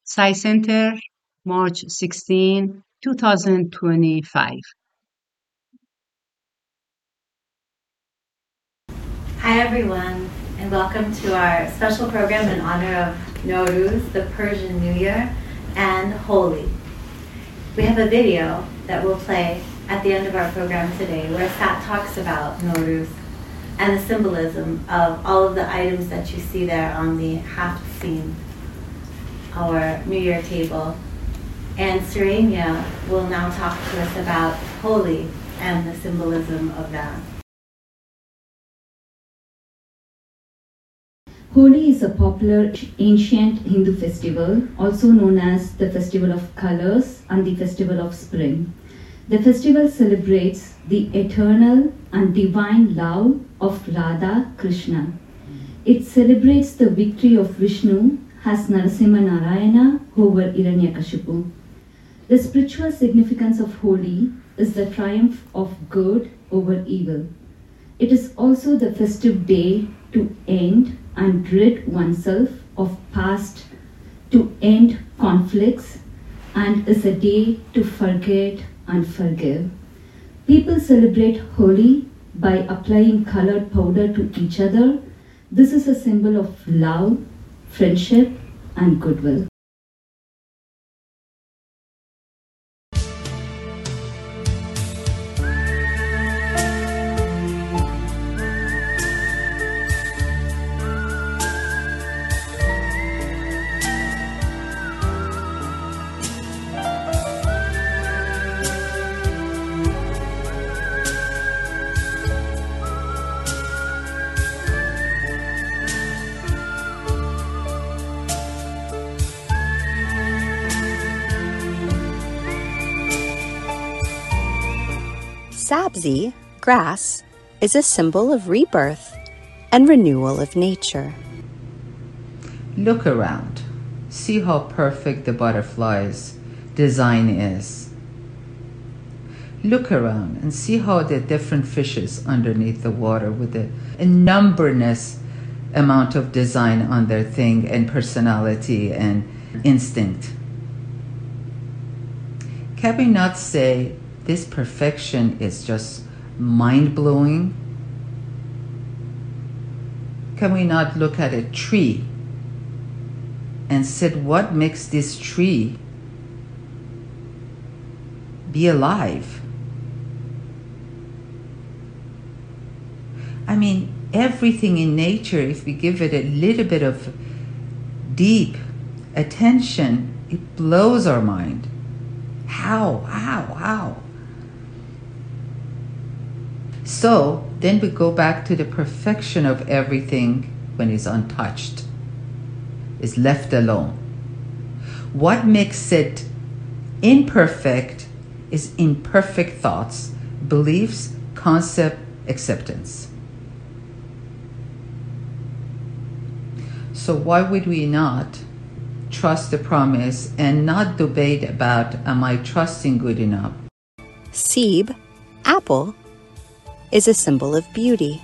Sci Center, March 16, 2025. Hi everyone, and welcome to our special program in honor of Nowruz, the Persian New Year, and Holi. We have a video that will play at the end of our program today where Sat talks about Nowruz and the symbolism of all of the items that you see there on the half scene, our New Year table. And Serenia will now talk to us about Holi and the symbolism of that. Holi is a popular ancient Hindu festival, also known as the Festival of Colors and the Festival of Spring. The festival celebrates the eternal and divine love of Radha Krishna. It celebrates the victory of Vishnu as Narasimha Narayana over Hiranyakashipu. The spiritual significance of Holi is the triumph of good over evil. It is also the festive day to end and rid oneself of past, to end conflicts, and is a day to forget and forgive. People celebrate Holi by applying colored powder to each other. This is a symbol of love, friendship, and goodwill. Sabzi, grass, is a symbol of rebirth and renewal of nature. Look around. See how perfect the butterfly's design is. Look around and see how the different fishes underneath the water with a numberless amount of design on their thing and personality and instinct. Can we not say this perfection is just mind-blowing? Can we not look at a tree and say, what makes this tree be alive? I mean, everything in nature, if we give it a little bit of deep attention, it blows our mind. How? So then we go back to the perfection of everything when it's untouched, is left alone. What makes it imperfect is imperfect thoughts, beliefs, concept, acceptance. So why would we not trust the promise and not debate about, am I trusting good enough? Seb, apple, is a symbol of beauty.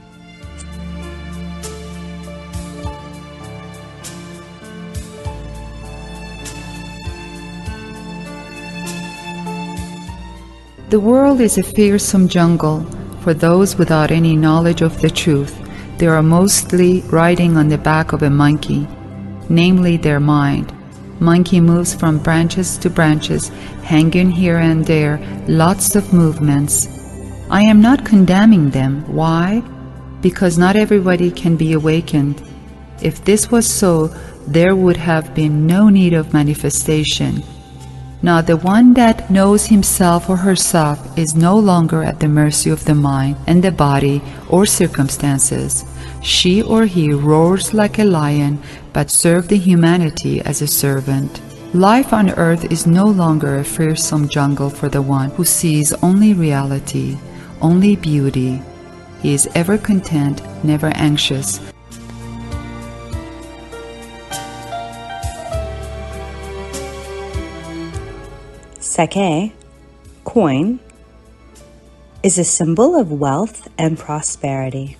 The world is a fearsome jungle for those without any knowledge of the truth. They are mostly riding on the back of a monkey, namely their mind. Monkey moves from branches to branches, hanging here and there, lots of movements. I am not condemning them. Why? Because not everybody can be awakened. If this was so, there would have been no need of manifestation. Now the one that knows himself or herself is no longer at the mercy of the mind and the body or circumstances. She or he roars like a lion, but serves the humanity as a servant. Life on earth is no longer a fearsome jungle for the one who sees only reality, only beauty. He is ever content, never anxious. Sake, coin, is a symbol of wealth and prosperity.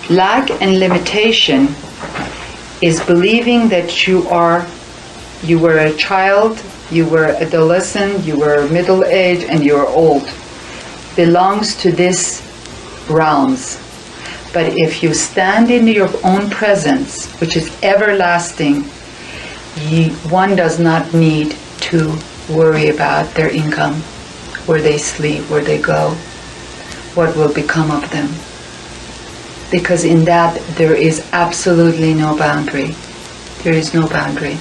Lack and limitation is believing that you were a child, you were adolescent, you were middle-aged, and you were old. Belongs to this realms. But if you stand in your own presence, which is everlasting, one does not need to worry about their income, where they sleep, where they go, what will become of them. Because in that there is absolutely no boundary. There is no boundary.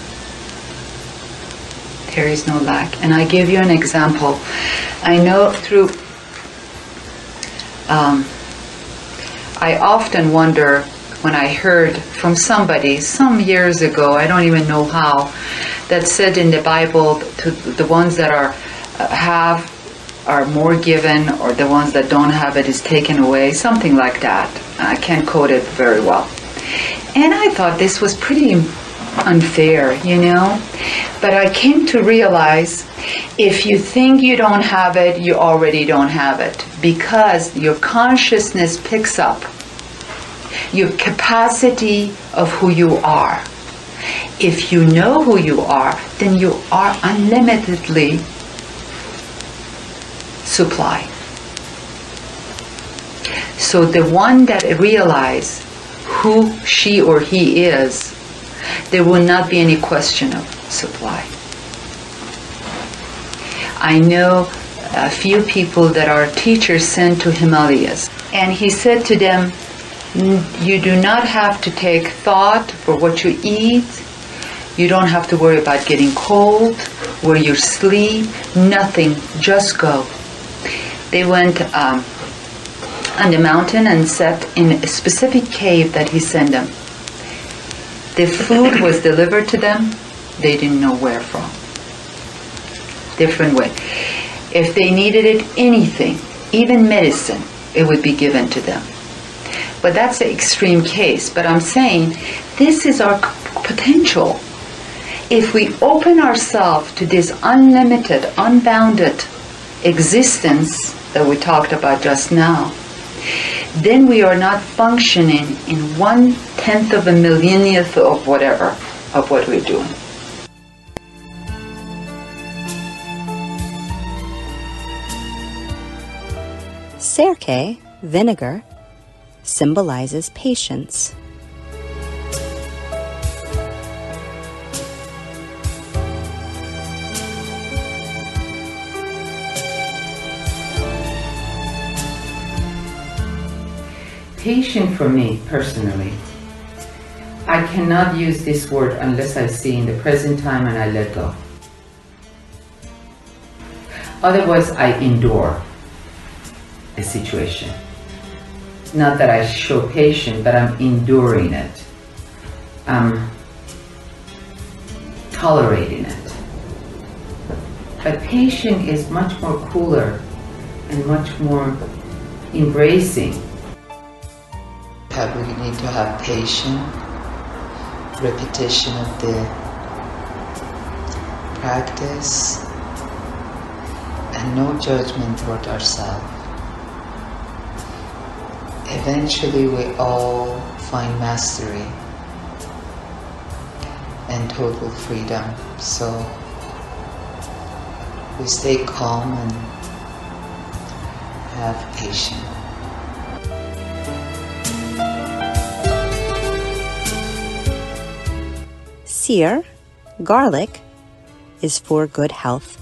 There is no lack. And I give you an example. I know through I often wonder when I heard from somebody some years ago, I don't even know how, that said in the Bible to the ones that are more given, or the ones that don't have it is taken away, something like that. I can't quote it very well. And I thought this was pretty unfair, you know. But I came to realize if you think you don't have it, you already don't have it, because your consciousness picks up your capacity of who you are. If you know who you are, then you are unlimitedly supply. So the one that realizes who she or he is, there will not be any question of supply. I know a few people that our teacher sent to Himalayas, and he said to them, you do not have to take thought for what you eat. You don't have to worry about getting cold, where you sleep, nothing, just go. They went on the mountain and sat in a specific cave that he sent them. The food was delivered to them, they didn't know where from. Different way. If they needed it, anything, even medicine, it would be given to them. But that's the extreme case. But I'm saying this is our potential. If we open ourselves to this unlimited, unbounded existence that we talked about just now, then we are not functioning in 1/10 of a millionth of whatever, of what we're doing. Sirke, vinegar, symbolizes patience. Patient for me, personally, I cannot use this word unless I see in the present time and I let go. Otherwise, I endure the situation. Not that I show patience, but I'm enduring it. I'm tolerating it. But patient is much more cooler and much more embracing. We need to have patience, repetition of the practice, and no judgment toward ourselves. Eventually we all find mastery and total freedom. So we stay calm and have patience. Sear, garlic, is for good health.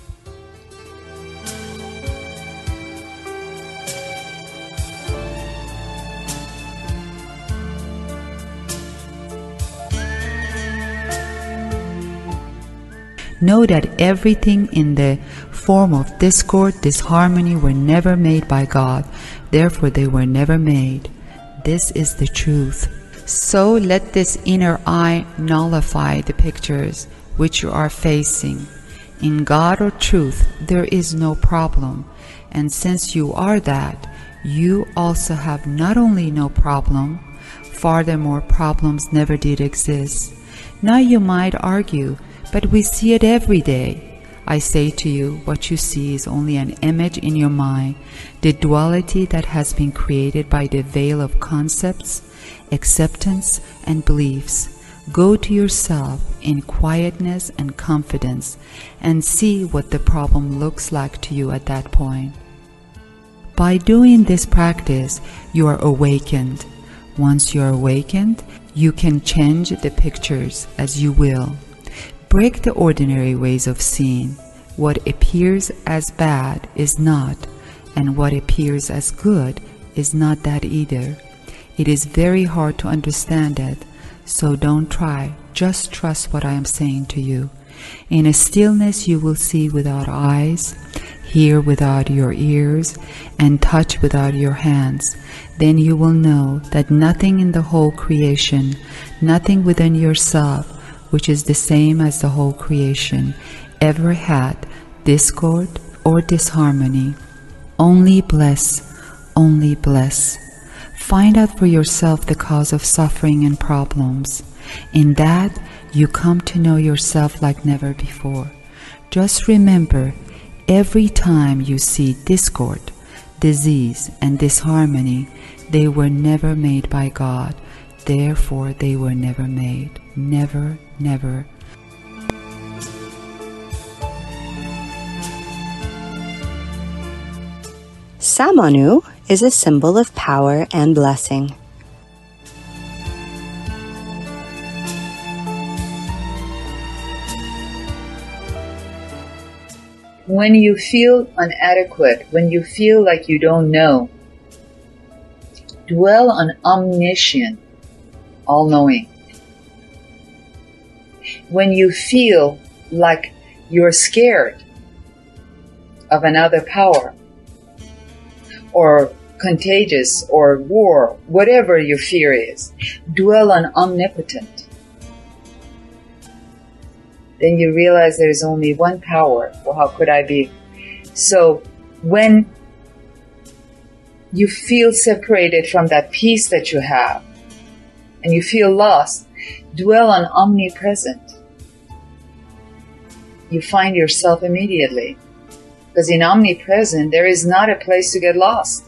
Know that everything in the form of discord, disharmony were never made by God. Therefore, they were never made. This is the truth. So let this inner eye nullify the pictures which you are facing. In God or truth, there is no problem. And since you are that, you also have not only no problem, furthermore, problems never did exist. Now you might argue, but we see it every day. I say to you, what you see is only an image in your mind, the duality that has been created by the veil of concepts, acceptance, and beliefs. Go to yourself in quietness and confidence and see what the problem looks like to you at that point. By doing this practice, you are awakened. Once you are awakened, you can change the pictures as you will. Break the ordinary ways of seeing. What appears as bad is not, and what appears as good is not that either. It is very hard to understand it, so don't try. Just trust what I am saying to you. In a stillness you will see without eyes, hear without your ears, and touch without your hands. Then you will know that nothing in the whole creation, nothing within yourself, which is the same as the whole creation, ever had discord or disharmony. Only bliss, only bliss. Find out for yourself the cause of suffering and problems. In that, you come to know yourself like never before. Just remember, every time you see discord, disease, and disharmony, they were never made by God. Therefore, they were never made. Never, never. Samanu is a symbol of power and blessing. When you feel inadequate, when you feel like you don't know, dwell on omniscient, all-knowing. When you feel like you're scared of another power, or contagious, or war, whatever your fear is, dwell on omnipotent. Then you realize there is only one power. Well, how could I be? So when you feel separated from that peace that you have, and you feel lost, dwell on omnipresent. You find yourself immediately. Because in omnipresent, there is not a place to get lost.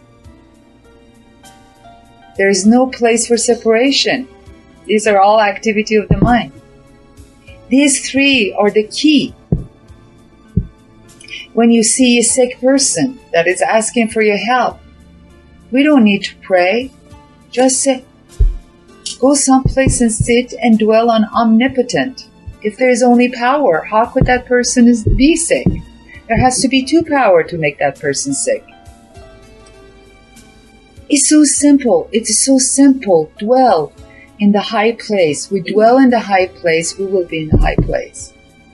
There is no place for separation. These are all activity of the mind. These three are the key. When you see a sick person that is asking for your help, we don't need to pray. Just say, go someplace and sit and dwell on omnipotent. If there is only power, how could that person be sick? There has to be two power to make that person sick. It's so simple. It is so simple. Dwell in the high place. We dwell in the high place, we will be in the high place.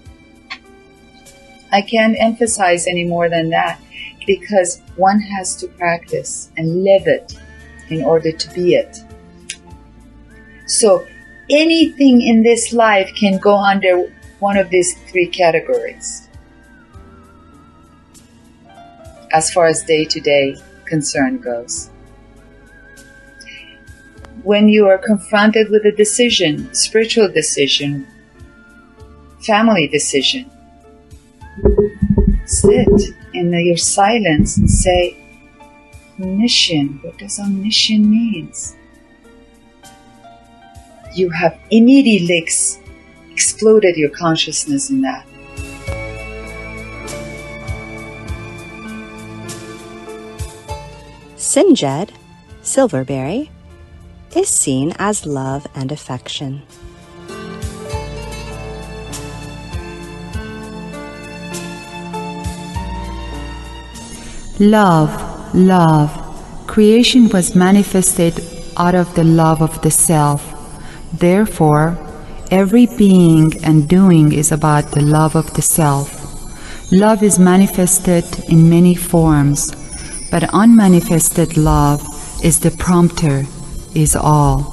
I can't emphasize any more than that, because one has to practice and live it in order to be it. So anything in this life can go under one of these three categories as far as day-to-day concern goes. When you are confronted with a decision, spiritual decision, family decision, sit in your silence and say, omniscient. What does omniscient means? You have immediately exploded your consciousness in that. Sinjed, Silverberry, is seen as love and affection. Love, love. Creation was manifested out of the love of the self. Therefore, every being and doing is about the love of the self. Love is manifested in many forms, but unmanifested love is the prompter, is all.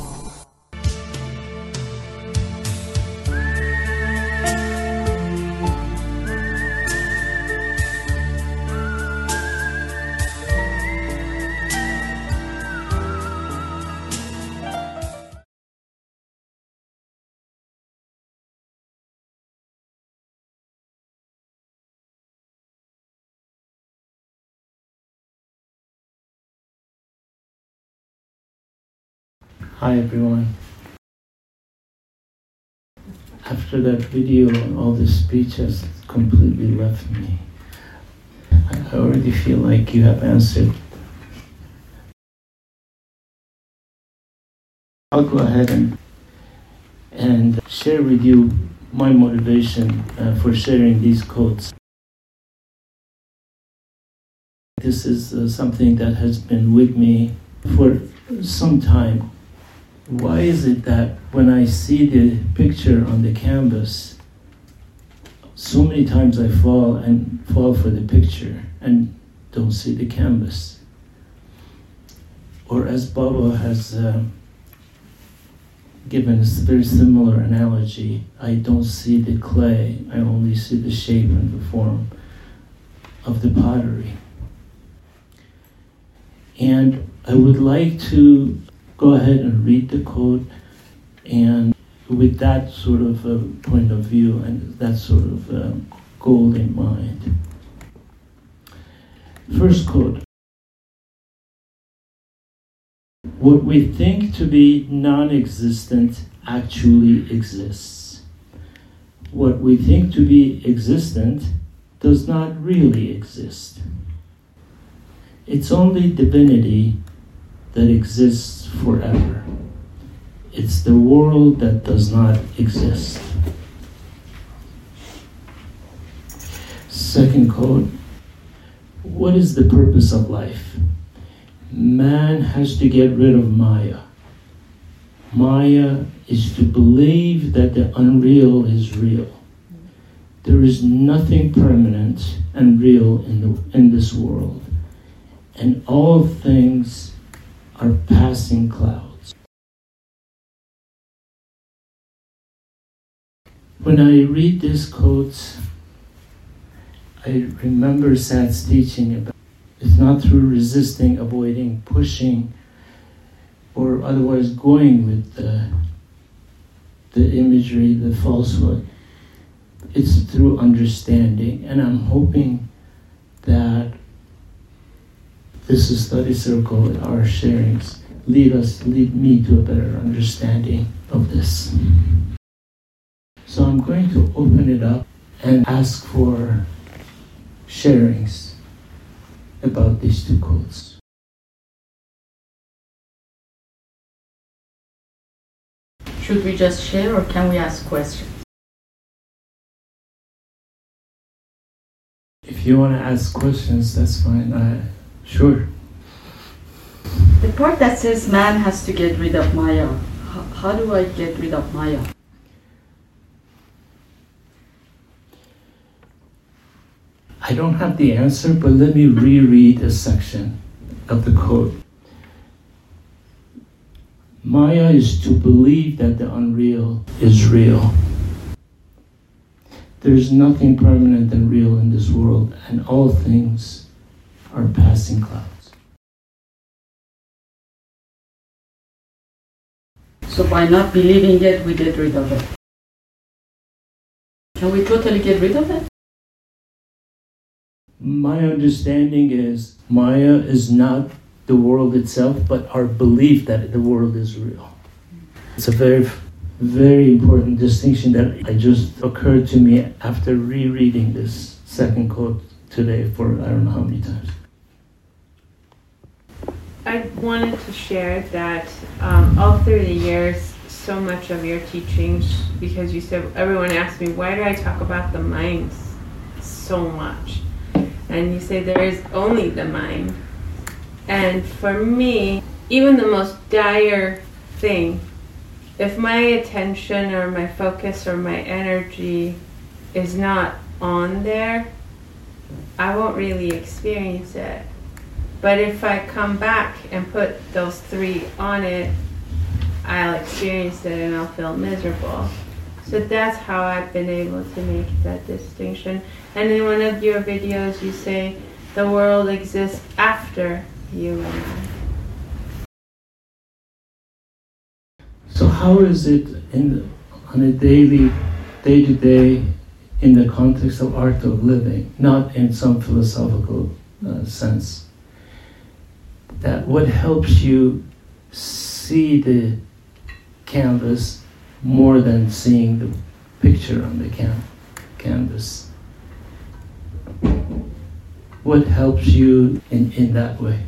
Hi everyone. After that video, all the speech has completely left me. I already feel like you have answered. I'll go ahead and share with you my motivation for sharing these quotes. This is something that has been with me for some time. Why is it that when I see the picture on the canvas, so many times I fall for the picture and don't see the canvas? Or as Baba has given a very similar analogy, I don't see the clay, I only see the shape and the form of the pottery. And I would like to go ahead and read the quote, and with that sort of point of view and that sort of goal in mind. First quote. What we think to be non-existent actually exists. What we think to be existent does not really exist. It's only divinity that exists forever. It's the world that does not exist. Second quote. What is the purpose of life? Man has to get rid of Maya. Maya is to believe that the unreal is real. There is nothing permanent and real in this world, and all things are passing clouds. When I read these quotes, I remember Sat's teaching about it's not through resisting, avoiding, pushing, or otherwise going with the imagery, the falsehood. It's through understanding, and I'm hoping that this study circle and our sharings lead me to a better understanding of this. So I'm going to open it up and ask for sharings about these two quotes. Should we just share or can we ask questions? If you want to ask questions, that's fine. Sure. The part that says man has to get rid of Maya, how do I get rid of Maya? I don't have the answer, but let me reread a section of the quote. Maya is to believe that the unreal is real. There's nothing permanent and real in this world, and all things are passing clouds. So by not believing it, we get rid of it. Can we totally get rid of it? My understanding is Maya is not the world itself, but our belief that the world is real. It's a very, very important distinction that just occurred to me after rereading this second quote today for I don't know how many times. I wanted to share that all through the years, so much of your teachings, because you said, everyone asked me, why do I talk about the mind so much? And you say there is only the mind. And for me, even the most dire thing, if my attention or my focus or my energy is not on there, I won't really experience it. But if I come back and put those three on it, I'll experience it and I'll feel miserable. So that's how I've been able to make that distinction. And in one of your videos you say the world exists after you and I. So how is it on a daily, day-to-day, in the context of art of living, not in some philosophical sense, that what helps you see the canvas more than seeing the picture on the canvas. What helps you in that way?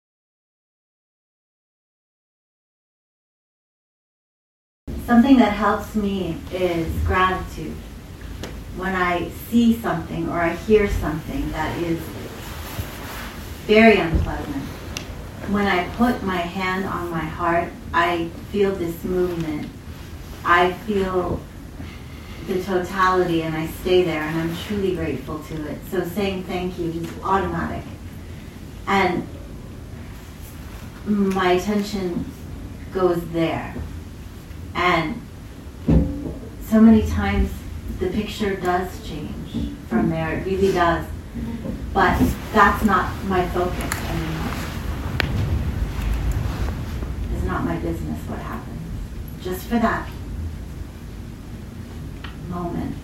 Something that helps me is gratitude. When I see something or I hear something that is very unpleasant, when I put my hand on my heart, I feel this movement. I feel the totality and I stay there and I'm truly grateful to it. So saying thank you is automatic. And my attention goes there. And so many times the picture does change from there, it really does. But that's not my focus anymore. It's not my business what happens. Just for that moment.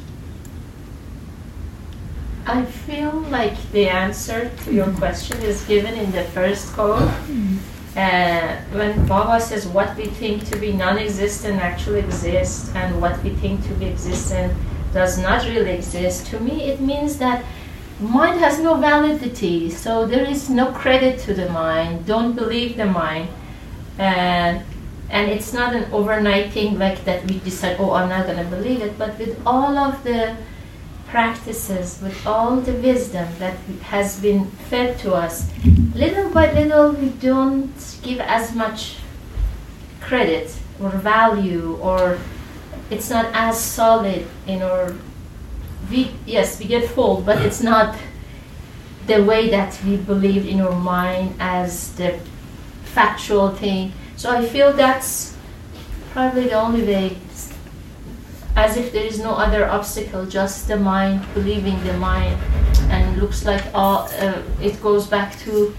I feel like the answer to your question is given in the first code. When Baba says what we think to be non-existent actually exists and what we think to be existent does not really exist, to me it means that mind has no validity, so there is no credit to the mind. Don't believe the mind. And it's not an overnight thing like that we decide, oh, I'm not going to believe it, but with all of the practices, with all the wisdom that has been fed to us, little by little we don't give as much credit or value, or it's not as solid in our, yes, we get full, but it's not the way that we believe in our mind as the factual thing. So I feel that's probably the only way, as if there is no other obstacle, just the mind, believing the mind. And looks like all it goes back to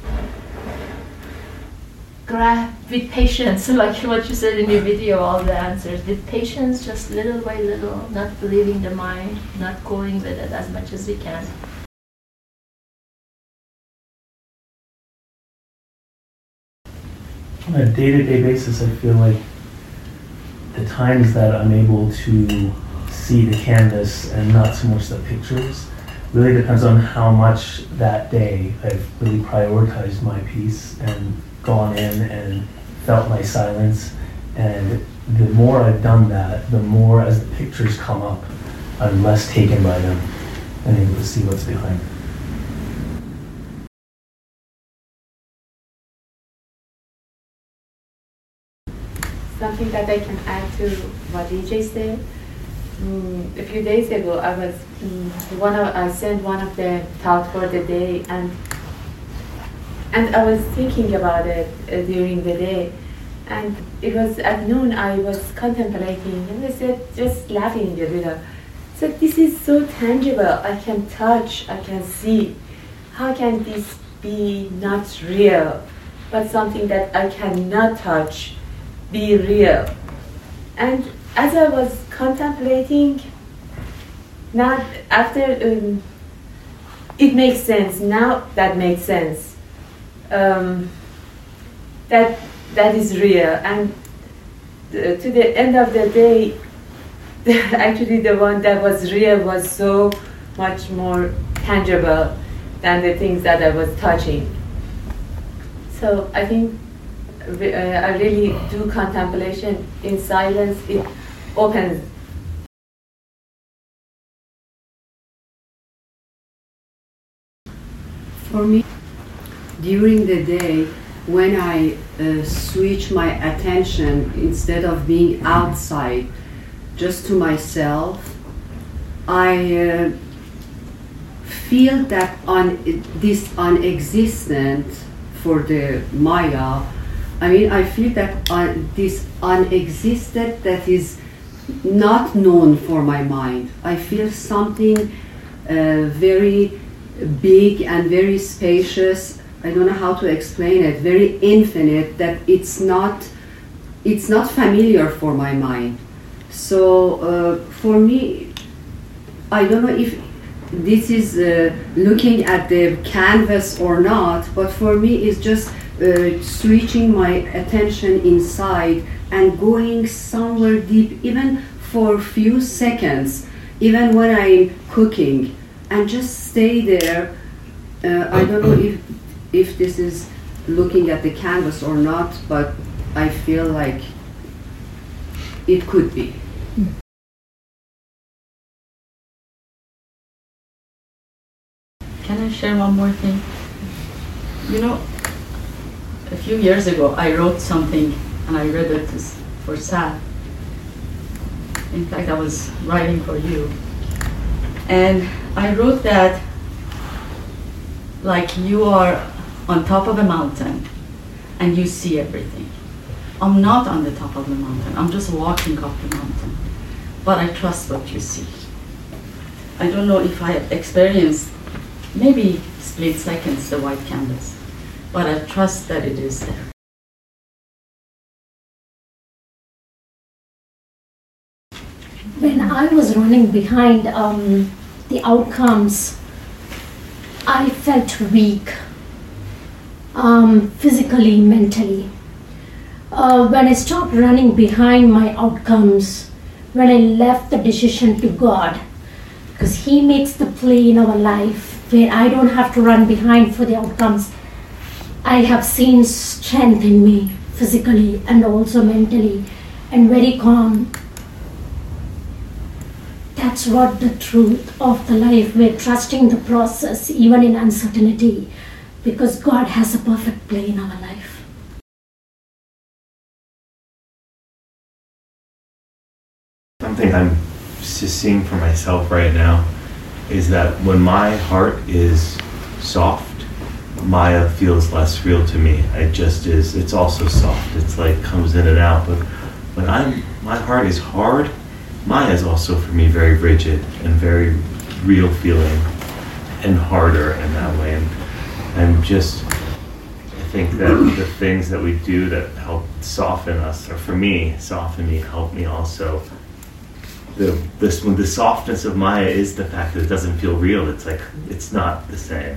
with patience, like what you said in your video, all the answers. With patience, just little by little, not believing the mind, not going with it as much as we can. On a day-to-day basis, I feel like the times that I'm able to see the canvas and not so much the pictures really depends on how much that day I've really prioritized my piece and gone in and felt my silence. And the more I've done that, the more as the pictures come up, I'm less taken by them and able to see what's behind it. Something that I can add to what DJ said. A few days ago, I sent one of the thought for the day, and I was thinking about it during the day, and it was at noon. I was contemplating, and I said, just laughing a bit. So this is so tangible. I can touch. I can see. How can this be not real, but something that I cannot touch be real? And as I was contemplating, now after it makes sense. Now that makes sense. That is real. And to the end of the day, actually the one that was real was so much more tangible than the things that I was touching. So I think I really do contemplation in silence. It opens. For me, during the day, when I switch my attention, instead of being outside, just to myself, I feel that this unexistent for the Maya, I feel that this unexisted that is not known for my mind. I feel something very big and very spacious. I don't know how to explain it. Very infinite. That it's not familiar for my mind. So for me, I don't know if this is looking at the canvas or not, but for me it's just switching my attention inside and going somewhere deep, even for a few seconds, even when I'm cooking, and just stay there. I don't know if this is looking at the canvas or not, but I feel like it could be. Can I share one more thing? You know, a few years ago I wrote something and I read it for Sad. In fact, I was writing for you. And I wrote that like you are on top of a mountain and you see everything. I'm not on the top of the mountain, I'm just walking up the mountain. But I trust what you see. I don't know if I have experienced maybe split seconds the white canvas, but I trust that it is there. When I was running behind the outcomes, I felt weak, physically, mentally. When I stopped running behind my outcomes, when I left the decision to God, because He makes the play in our life where I don't have to run behind for the outcomes, I have seen strength in me physically and also mentally, and very calm. That's what the truth of the life. We're trusting the process even in uncertainty, because God has a perfect play in our life. Something I'm just seeing for myself right now is that when my heart is soft, Maya feels less real to me. It just is. It's also soft. It's like comes in and out. But when my heart is hard, Maya is also for me very rigid and very real feeling and harder in that way. And I'm just, I think that the things that we do that help soften us, or for me, soften me, help me also. The softness of Maya is the fact that it doesn't feel real. It's like, it's not the same.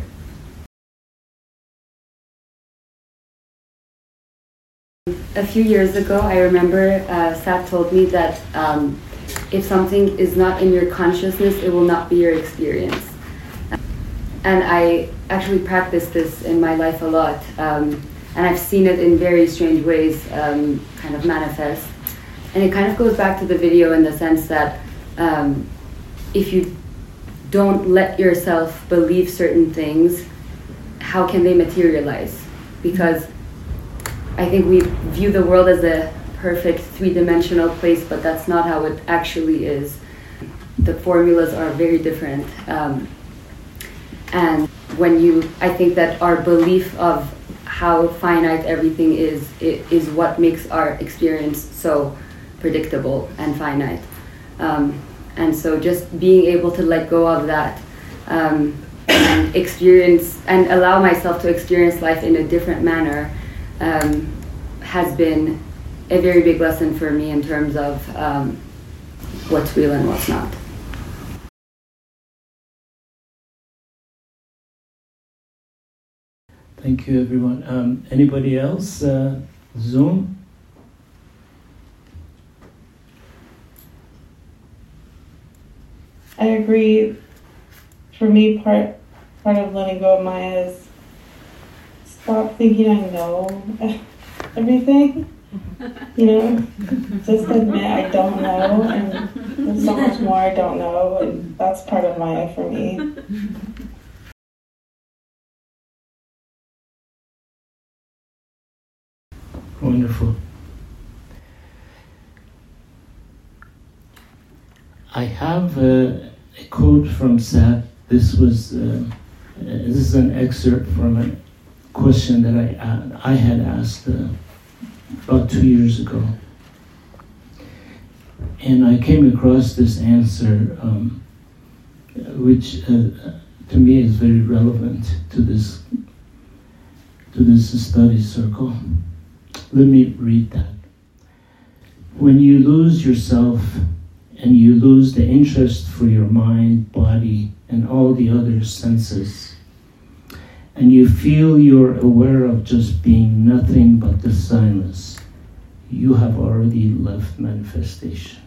A few years ago, I remember Sat told me that if something is not in your consciousness, it will not be your experience. And I actually practice this in my life a lot. And I've seen it in very strange ways kind of manifest. And it kind of goes back to the video in the sense that if you don't let yourself believe certain things, how can they materialize? Because I think we view the world as a perfect three-dimensional place, but that's not how it actually is. The formulas are very different. And I think that our belief of how finite everything is what makes our experience so predictable and finite. And so just being able to let go of that and experience and allow myself to experience life in a different manner has been a very big lesson for me in terms of what's real and what's not. Thank you, everyone. Anybody else? Zoom? I agree. For me, part of letting go of Maya is stop thinking I know everything. You know, just admit I don't know, and there's so much more I don't know, and that's part of Maya for me. Wonderful. I have a quote from Sat. This is an excerpt from a question that I had asked about 2 years ago, and I came across this answer, which to me is very relevant to this study circle. Let me read that. When you lose yourself and you lose the interest for your mind, body, and all the other senses, and you feel you're aware of just being nothing but the silence, you have already left manifestation.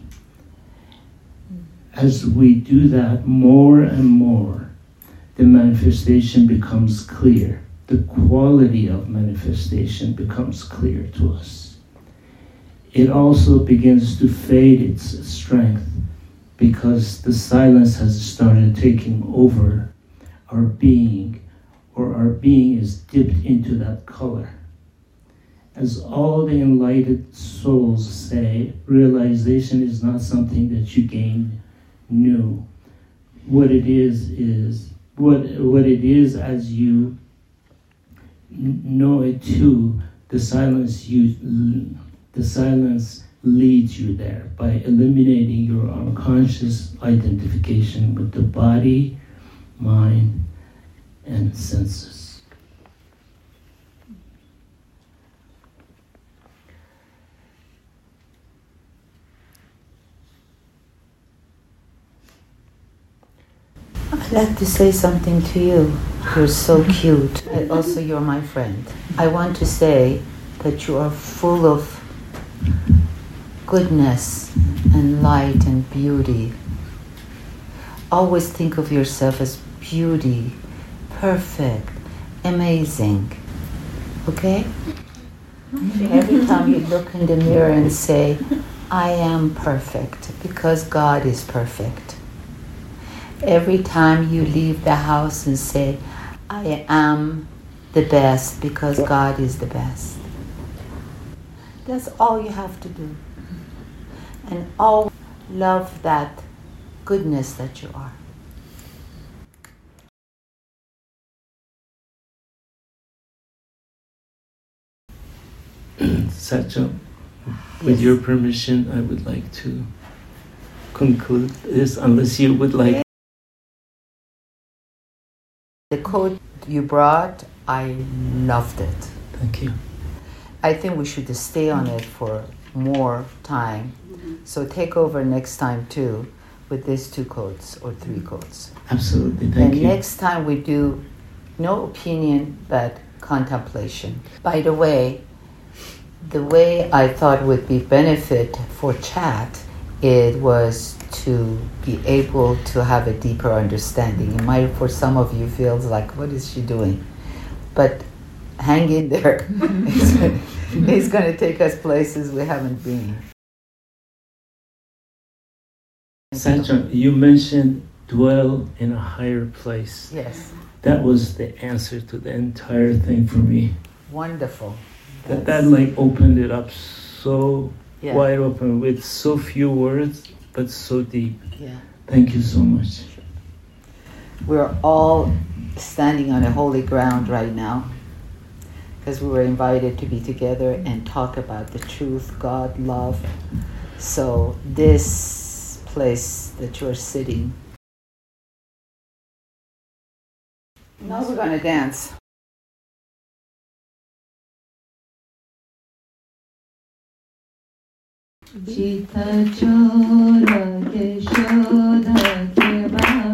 As we do that more and more, the manifestation becomes clear. The quality of manifestation becomes clear to us. It also begins to fade its strength because the silence has started taking over our being, or our being is dipped into that color. As all the enlightened souls say, realization is not something that you gain new. What it is what it is as you know it too. The silence leads you there by eliminating your unconscious identification with the body, mind, and senses. I'd like to say something to you. You're so cute. And also, you're my friend. I want to say that you are full of goodness and light and beauty. Always think of yourself as beauty, perfect, amazing. Okay? Every time you look in the mirror and say, I am perfect, because God is perfect. Every time you leave the house and say, I am the best because God is the best. That's all you have to do. And always love that goodness that you are. Satcham, with your permission, I would like to conclude this, unless you would like. The quote you brought, I loved it. Thank you. I think we should stay on it for more time. So take over next time too with these 2 quotes or 3 quotes. Absolutely, thank you. And next time we do no opinion but contemplation. By the way I thought would be benefit for chat, it was to be able to have a deeper understanding. It might, for some of you, feels like, what is she doing? But hang in there. It's going to take us places we haven't been. Satcham, you mentioned dwell in a higher place. Yes. That was the answer to the entire thing for me. Wonderful. That like opened it up so Yeah. wide open with so few words, but so deep. Yeah. Thank you so much. We're all standing on a holy ground right now because we were invited to be together and talk about the truth, God, love. So this place that you're sitting. Now we're going to dance. Chita chora keshoda keba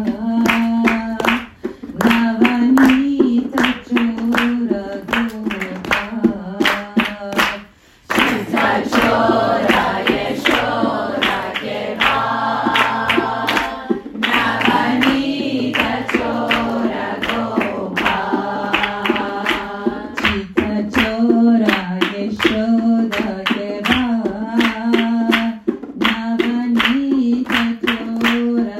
Navanita chora gopa Chita chora keshoda keba Navanita chora gopa Chita chora keshoda keba Navanita chora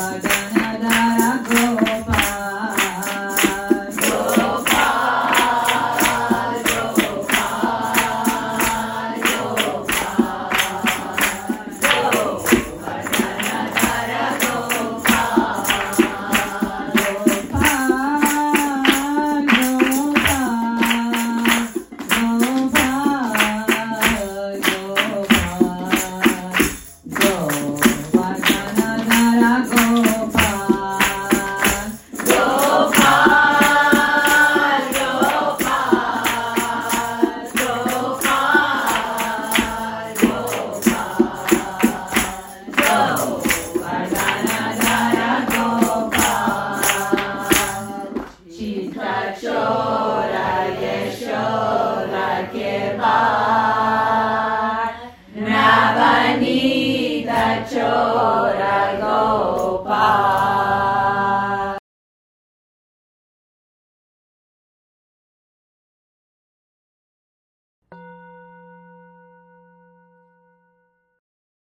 Radha